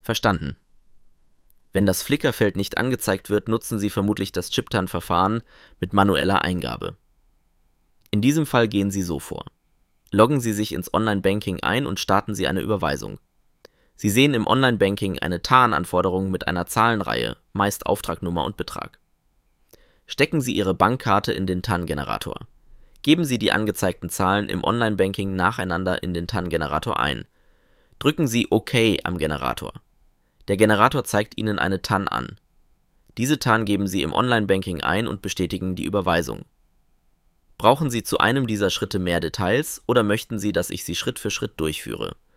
Verstanden. Wenn das Flickerfeld nicht angezeigt wird, nutzen Sie vermutlich das Chiptan-Verfahren mit manueller Eingabe. In diesem Fall gehen Sie so vor. Loggen Sie sich ins Online-Banking ein und starten Sie eine Überweisung. Sie sehen im Online-Banking eine TAN-Anforderung mit einer Zahlenreihe, meist Auftragnummer und Betrag. Stecken Sie Ihre Bankkarte in den TAN-Generator. Geben Sie die angezeigten Zahlen im Online-Banking nacheinander in den TAN-Generator ein. Drücken Sie OK am Generator. Der Generator zeigt Ihnen eine TAN an. Diese TAN geben Sie im Online-Banking ein und bestätigen die Überweisung. Brauchen Sie zu einem dieser Schritte mehr Details oder möchten Sie, dass ich sie Schritt für Schritt durchführe?